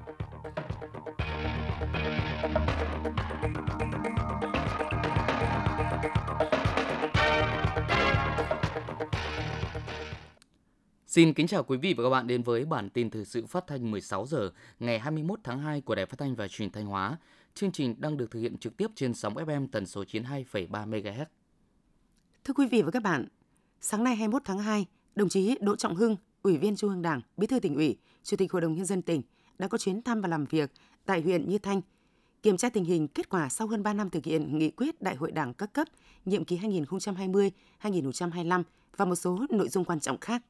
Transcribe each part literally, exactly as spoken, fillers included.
Xin kính chào quý vị và các bạn đến với bản tin thời sự phát thanh mười sáu giờ ngày hai mươi mốt tháng hai của Đài Phát thanh và Truyền hình Thanh Hóa. Chương trình đang được thực hiện trực tiếp trên sóng ép em tần số chín mươi hai phẩy ba mê ga héc. Thưa quý vị và các bạn, sáng nay hai mươi mốt tháng hai, đồng chí Đỗ Trọng Hưng, Ủy viên Trung ương Đảng, Bí thư Tỉnh ủy, Chủ tịch Hội đồng Nhân dân tỉnh đã có chuyến thăm và làm việc tại huyện Như Thanh, kiểm tra tình hình kết quả sau hơn ba năm thực hiện nghị quyết Đại hội Đảng các cấp nhiệm kỳ hai nghìn không trăm hai mươi đến hai nghìn không trăm hai mươi lăm và một số nội dung quan trọng khác.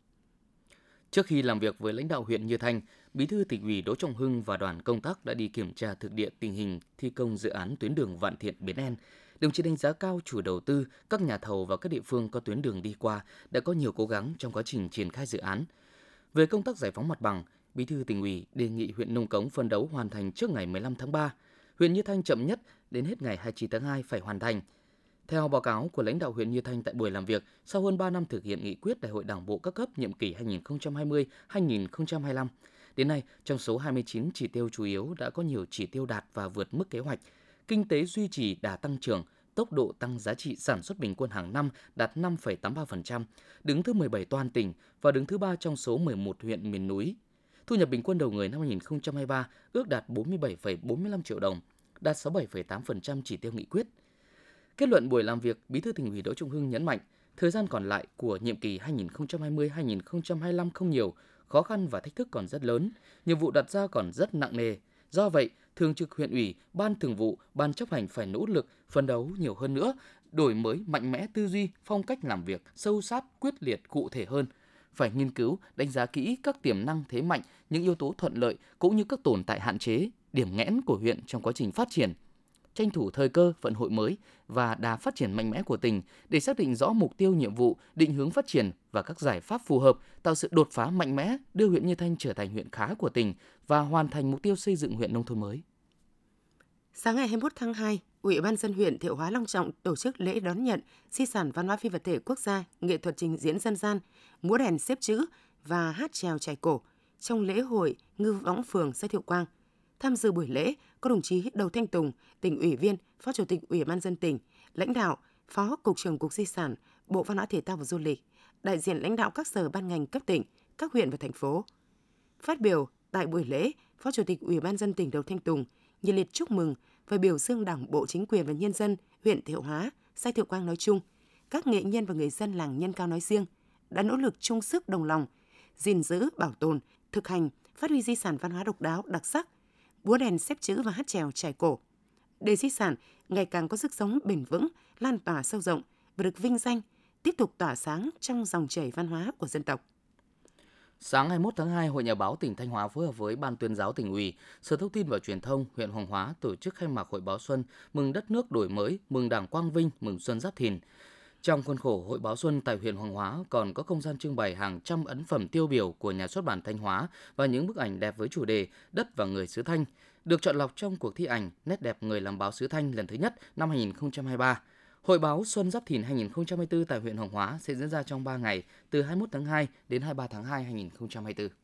Trước khi làm việc với lãnh đạo huyện Như Thanh, Bí thư Tỉnh ủy Đỗ Trọng Hưng và đoàn công tác đã đi kiểm tra thực địa tình hình thi công dự án tuyến đường Vạn Thiện - Bến En. Đồng chí đánh giá cao chủ đầu tư, các nhà thầu và các địa phương có tuyến đường đi qua đã có nhiều cố gắng trong quá trình triển khai dự án. Về công tác giải phóng mặt bằng, Bí thư Tỉnh ủy đề nghị huyện Nông Cống phấn đấu hoàn thành trước ngày mười lăm tháng ba, huyện Như Thanh chậm nhất đến hết ngày hai mươi chín tháng hai phải hoàn thành. Theo báo cáo của lãnh đạo huyện Như Thanh tại buổi làm việc, sau hơn ba năm thực hiện nghị quyết Đại hội Đảng bộ các cấp nhiệm kỳ hai nghìn không trăm hai mươi đến hai nghìn không trăm hai mươi lăm, đến nay trong số hai mươi chín chỉ tiêu chủ yếu đã có nhiều chỉ tiêu đạt và vượt mức kế hoạch. Kinh tế duy trì đà tăng trưởng, tốc độ tăng giá trị sản xuất bình quân hàng năm đạt năm phẩy tám mươi ba phần trăm, đứng thứ mười bảy toàn tỉnh và đứng thứ ba trong số mười một huyện miền núi. Thu nhập bình quân đầu người năm hai nghìn không trăm hai mươi ba ước đạt bốn mươi bảy phẩy bốn mươi lăm triệu đồng, đạt sáu mươi bảy phẩy tám phần trăm chỉ tiêu nghị quyết. Kết luận buổi làm việc, Bí thư Tỉnh ủy Đỗ Trọng Hưng nhấn mạnh, thời gian còn lại của nhiệm kỳ hai nghìn không trăm hai mươi đến hai nghìn không trăm hai mươi lăm không nhiều, khó khăn và thách thức còn rất lớn, nhiệm vụ đặt ra còn rất nặng nề. Do vậy, Thường trực huyện ủy, Ban Thường vụ, Ban chấp hành phải nỗ lực, phấn đấu nhiều hơn nữa, đổi mới mạnh mẽ tư duy, phong cách làm việc, sâu sát, quyết liệt, cụ thể hơn. Phải nghiên cứu, đánh giá kỹ các tiềm năng thế mạnh, những yếu tố thuận lợi cũng như các tồn tại hạn chế, điểm nghẽn của huyện trong quá trình phát triển. Tranh thủ thời cơ, vận hội mới và đà phát triển mạnh mẽ của tỉnh để xác định rõ mục tiêu, nhiệm vụ, định hướng phát triển và các giải pháp phù hợp, tạo sự đột phá mạnh mẽ, đưa huyện Như Thanh trở thành huyện khá của tỉnh và hoàn thành mục tiêu xây dựng huyện nông thôn mới. Sáng ngày hai mươi mốt tháng hai, Ủy ban nhân dân huyện Thiệu Hóa long trọng tổ chức lễ đón nhận di sản văn hóa phi vật thể quốc gia, nghệ thuật trình diễn dân gian, múa đèn xếp chữ và hát chèo chài cổ trong lễ hội Ngư Võng Phường xã Thiệu Quang. Tham dự buổi lễ có đồng chí Đầu Thanh Tùng, Tỉnh ủy viên, Phó Chủ tịch Ủy ban nhân dân tỉnh, lãnh đạo, Phó Cục trưởng Cục Di sản, Bộ Văn hóa Thể thao và Du lịch, đại diện lãnh đạo các sở ban ngành cấp tỉnh, các huyện và thành phố. Phát biểu tại buổi lễ, Phó Chủ tịch Ủy ban nhân dân tỉnh Đầu Thanh Tùng nhiệt liệt chúc mừng và biểu dương Đảng bộ, chính quyền và nhân dân huyện Thiệu Hóa, xã Thiệu Quang nói chung, các nghệ nhân và người dân làng Nhân Cao nói riêng đã nỗ lực chung sức đồng lòng, gìn giữ, bảo tồn, thực hành, phát huy di sản văn hóa độc đáo, đặc sắc, múa đèn xếp chữ và hát chèo chài cổ, để di sản ngày càng có sức sống bền vững, lan tỏa sâu rộng và được vinh danh, tiếp tục tỏa sáng trong dòng chảy văn hóa của dân tộc. Sáng hai mươi mốt tháng hai, Hội Nhà báo tỉnh Thanh Hóa phối hợp với Ban Tuyên giáo Tỉnh ủy, Sở Thông tin và Truyền thông huyện Hoàng Hóa tổ chức khai mạc Hội báo Xuân mừng đất nước đổi mới, mừng Đảng quang vinh, mừng Xuân Giáp Thìn. Trong khuôn khổ Hội báo Xuân tại huyện Hoàng Hóa còn có không gian trưng bày hàng trăm ấn phẩm tiêu biểu của nhà xuất bản Thanh Hóa và những bức ảnh đẹp với chủ đề Đất và người xứ Thanh, được chọn lọc trong cuộc thi ảnh Nét đẹp người làm báo xứ Thanh lần thứ nhất năm hai nghìn không trăm hai mươi ba. Hội báo Xuân Giáp Thìn hai nghìn không trăm hai mươi tư tại huyện Hoàng Hóa sẽ diễn ra trong ba ngày, từ hai mươi mốt tháng hai đến hai mươi ba tháng hai năm hai nghìn không trăm hai mươi tư.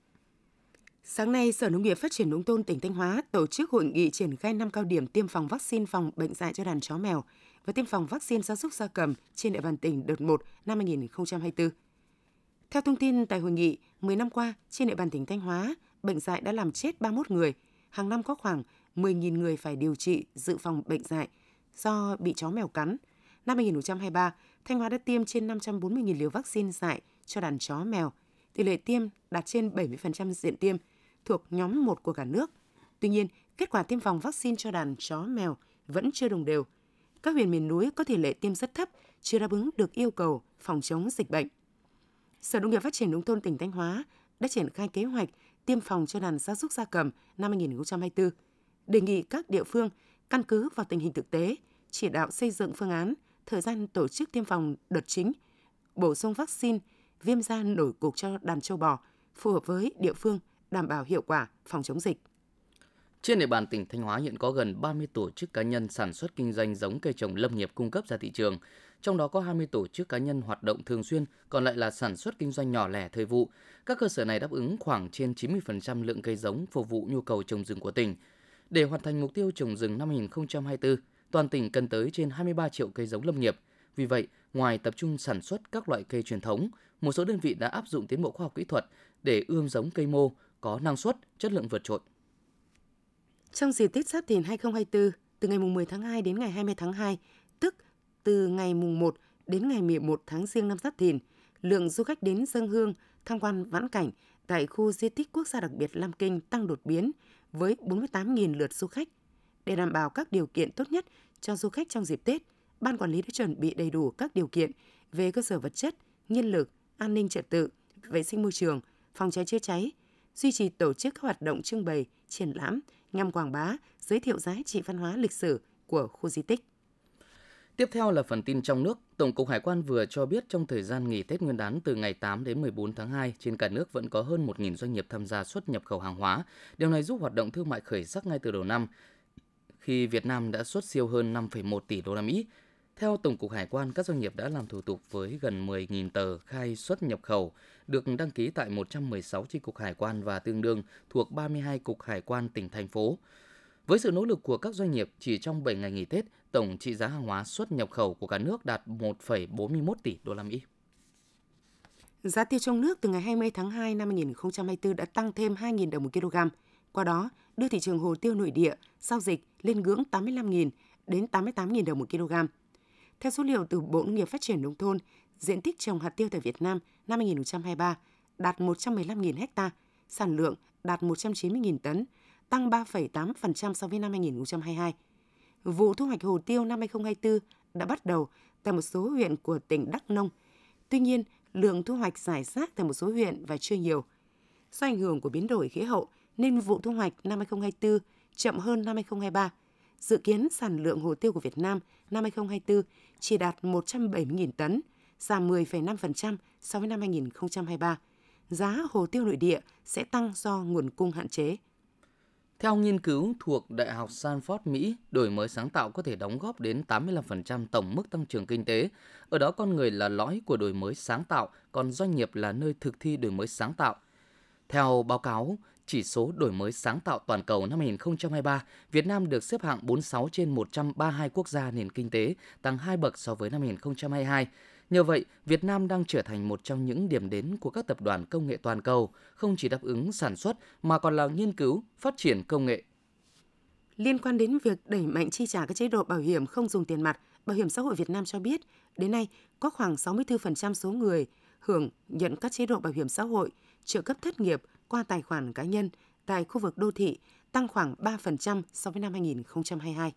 Sáng nay, Sở Nông nghiệp Phát triển Nông thôn tỉnh Thanh Hóa tổ chức hội nghị triển khai năm cao điểm tiêm phòng vaccine phòng bệnh dại cho đàn chó mèo và tiêm phòng vaccine gia súc gia cầm trên địa bàn tỉnh đợt một năm hai nghìn không trăm hai mươi tư. Theo thông tin tại hội nghị, mười năm qua, trên địa bàn tỉnh Thanh Hóa, bệnh dại đã làm chết ba mươi mốt người. Hàng năm có khoảng mười nghìn người phải điều trị dự phòng bệnh dại do bị chó mèo cắn. Năm hai nghìn không trăm hai mươi ba, Thanh Hóa đã tiêm trên năm trăm bốn mươi nghìn liều vaccine dại cho đàn chó mèo. Tỷ lệ tiêm đạt trên bảy mươi phần trăm diện tiêm, thuộc nhóm một của cả nước. Tuy nhiên, kết quả tiêm phòng vaccine cho đàn chó mèo vẫn chưa đồng đều. Các huyện miền núi có tỷ lệ tiêm rất thấp, chưa đáp ứng được yêu cầu phòng chống dịch bệnh. Sở Nông nghiệp Phát triển Nông thôn tỉnh Thanh Hóa đã triển khai kế hoạch tiêm phòng cho đàn gia súc gia cầm năm hai nghìn không trăm hai mươi tư, đề nghị các địa phương căn cứ vào tình hình thực tế, chỉ đạo xây dựng phương án, thời gian tổ chức tiêm phòng đợt chính, bổ sung vaccine viêm da nổi cục cho đàn trâu bò phù hợp với địa phương, đảm bảo hiệu quả phòng chống dịch. Trên địa bàn tỉnh Thanh Hóa hiện có gần ba mươi tổ chức cá nhân sản xuất kinh doanh giống cây trồng lâm nghiệp cung cấp ra thị trường. Trong đó có hai mươi tổ chức cá nhân hoạt động thường xuyên, còn lại là sản xuất kinh doanh nhỏ lẻ thời vụ. Các cơ sở này đáp ứng khoảng trên chín mươi phần trăm lượng cây giống phục vụ nhu cầu trồng rừng của tỉnh. Để hoàn thành mục tiêu trồng rừng năm hai không hai tư, toàn tỉnh cần tới trên hai mươi ba triệu cây giống lâm nghiệp. Vì vậy, ngoài tập trung sản xuất các loại cây truyền thống, một số đơn vị đã áp dụng tiến bộ khoa học kỹ thuật để ươm giống cây mô có năng suất, chất lượng vượt trội. Trong dịp Tết Giáp Thìn hai không hai tư, từ ngày mười tháng hai đến ngày hai mươi tháng hai, tức từ ngày mùng một đến ngày mười một tháng Giêng năm Giáp Thìn, lượng du khách đến dâng hương, tham quan vãn cảnh tại khu di tích quốc gia đặc biệt Lam Kinh tăng đột biến với bốn mươi tám nghìn lượt du khách. Để đảm bảo các điều kiện tốt nhất cho du khách trong dịp Tết, Ban quản lý đã chuẩn bị đầy đủ các điều kiện về cơ sở vật chất, nhân lực, an ninh trật tự, vệ sinh môi trường, phòng cháy chữa cháy, duy trì tổ chức các hoạt động trưng bày, triển lãm nhằm quảng bá, giới thiệu giá trị văn hóa lịch sử của khu di tích. Tiếp theo là phần tin trong nước. Tổng cục Hải quan vừa cho biết trong thời gian nghỉ Tết Nguyên đán từ ngày tám đến mười bốn tháng hai, trên cả nước vẫn có hơn một nghìn doanh nghiệp tham gia xuất nhập khẩu hàng hóa. Điều này giúp hoạt động thương mại khởi sắc ngay từ đầu năm, khi Việt Nam đã xuất siêu hơn năm phẩy một tỷ đô la Mỹ. Theo Tổng cục Hải quan, các doanh nghiệp đã làm thủ tục với gần mười nghìn tờ khai xuất nhập khẩu, được đăng ký tại một trăm mười sáu chi cục hải quan và tương đương thuộc ba mươi hai cục hải quan tỉnh, thành phố. Với sự nỗ lực của các doanh nghiệp, chỉ trong bảy ngày nghỉ Tết, tổng trị giá hàng hóa xuất nhập khẩu của cả nước đạt một phẩy bốn mươi mốt tỷ đô la Mỹ. Giá tiêu trong nước từ ngày hai mươi tháng hai năm hai không hai tư đã tăng thêm hai nghìn đồng một kg. Qua đó, đưa thị trường hồ tiêu nội địa giao dịch lên ngưỡng tám mươi lăm nghìn đến tám mươi tám nghìn đồng một kg. Theo số liệu từ Bộ Nông nghiệp Phát triển Nông thôn, diện tích trồng hạt tiêu tại Việt Nam năm hai không hai ba đạt một trăm mười lăm nghìn ha, sản lượng đạt một trăm chín mươi nghìn tấn, tăng ba phẩy tám phần trăm so với năm hai không hai hai. Vụ thu hoạch hồ tiêu năm hai không hai tư đã bắt đầu tại một số huyện của tỉnh Đắk Nông. Tuy nhiên, lượng thu hoạch rải rác tại một số huyện và chưa nhiều. Do ảnh hưởng của biến đổi khí hậu nên vụ thu hoạch năm hai không hai tư chậm hơn năm hai không hai ba. Dự kiến sản lượng hồ tiêu của Việt Nam năm hai không hai tư chỉ đạt một trăm bảy mươi nghìn tấn, giảm mười phẩy năm phần trăm so với năm hai không hai ba. Giá hồ tiêu nội địa sẽ tăng do nguồn cung hạn chế. Theo nghiên cứu thuộc Đại học Stanford, Mỹ, đổi mới sáng tạo có thể đóng góp đến tám mươi lăm phần trăm tổng mức tăng trưởng kinh tế. Ở đó con người là lõi của đổi mới sáng tạo, còn doanh nghiệp là nơi thực thi đổi mới sáng tạo. Theo báo cáo chỉ số đổi mới sáng tạo toàn cầu năm hai không hai ba, Việt Nam được xếp hạng bốn mươi sáu trên một trăm ba mươi hai quốc gia nền kinh tế, tăng hai bậc so với năm hai không hai hai. Nhờ vậy, Việt Nam đang trở thành một trong những điểm đến của các tập đoàn công nghệ toàn cầu, không chỉ đáp ứng sản xuất mà còn là nghiên cứu, phát triển công nghệ. Liên quan đến việc đẩy mạnh chi trả các chế độ bảo hiểm không dùng tiền mặt, Bảo hiểm xã hội Việt Nam cho biết, đến nay có khoảng sáu mươi tư phần trăm số người hưởng nhận các chế độ bảo hiểm xã hội, trợ cấp thất nghiệp qua tài khoản cá nhân tại khu vực đô thị, tăng khoảng ba phần trăm so với năm hai không hai hai.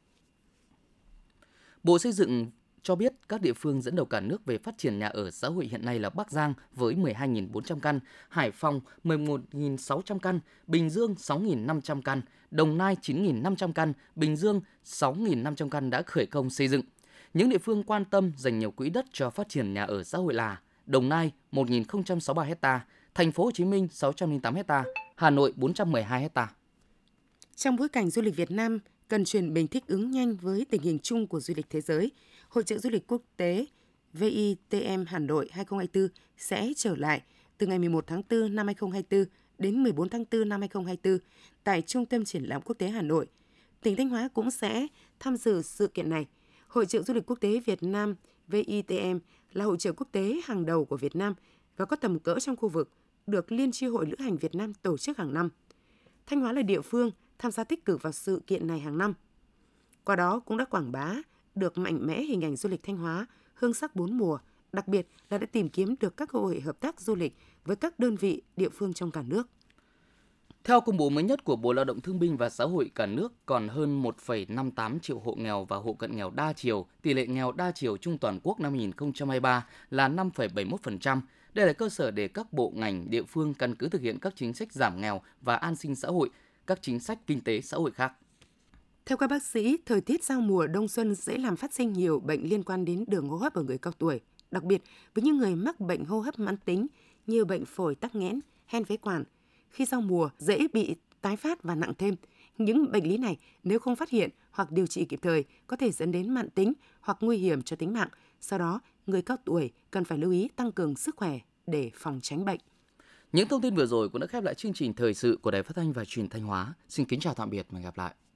Bộ Xây dựng cho biết các địa phương dẫn đầu cả nước về phát triển nhà ở xã hội hiện nay là Bắc Giang với mười hai nghìn bốn trăm căn, Hải Phòng mười một nghìn sáu trăm căn, Bình Dương sáu nghìn năm trăm căn, Đồng Nai chín nghìn năm trăm căn, Bình Dương sáu nghìn năm trăm căn đã khởi công xây dựng. Những địa phương quan tâm dành nhiều quỹ đất cho phát triển nhà ở xã hội là Đồng Nai một nghìn không trăm sáu mươi ba ha, Thành phố Hồ Chí Minh sáu trăm lẻ tám ha, Hà Nội bốn trăm mười hai ha. Trong bối cảnh du lịch Việt Nam cần chuyển mình thích ứng nhanh với tình hình chung của du lịch thế giới, Hội chợ du lịch quốc tế vê i tê em Hà Nội hai không hai tư sẽ trở lại từ ngày mười một tháng tư năm hai không hai tư đến mười bốn tháng tư năm hai không hai tư tại Trung tâm Triển lãm Quốc tế Hà Nội. Tỉnh Thanh Hóa cũng sẽ tham dự sự kiện này. Hội chợ du lịch quốc tế Việt Nam vê i tê em là hội chợ quốc tế hàng đầu của Việt Nam và có tầm cỡ trong khu vực, được Liên chi hội Lữ hành Việt Nam tổ chức hàng năm. Thanh Hóa là địa phương tham gia tích cực vào sự kiện này hàng năm. Qua đó cũng đã quảng bá được mạnh mẽ hình ảnh du lịch Thanh Hóa, hương sắc bốn mùa, đặc biệt là đã tìm kiếm được các cơ hội hợp tác du lịch với các đơn vị địa phương trong cả nước. Theo công bố mới nhất của Bộ Lao động Thương binh và Xã hội, cả nước còn hơn một phẩy năm mươi tám triệu hộ nghèo và hộ cận nghèo đa chiều. Tỷ lệ nghèo đa chiều chung toàn quốc năm hai không hai ba là năm phẩy bảy mươi mốt phần trăm. Đây là cơ sở để các bộ ngành, địa phương căn cứ thực hiện các chính sách giảm nghèo và an sinh xã hội, các chính sách kinh tế xã hội khác. Theo các bác sĩ, thời tiết giao mùa đông xuân dễ làm phát sinh nhiều bệnh liên quan đến đường hô hấp ở người cao tuổi, đặc biệt với những người mắc bệnh hô hấp mãn tính như bệnh phổi tắc nghẽn, hen phế quản. Khi giao mùa dễ bị tái phát và nặng thêm. Những bệnh lý này nếu không phát hiện hoặc điều trị kịp thời có thể dẫn đến mãn tính hoặc nguy hiểm cho tính mạng. Do đó, người cao tuổi cần phải lưu ý tăng cường sức khỏe để phòng tránh bệnh. Những thông tin vừa rồi cũng đã khép lại chương trình thời sự của Đài Phát thanh và Truyền thanh Hóa. Xin kính chào tạm biệt và hẹn gặp lại.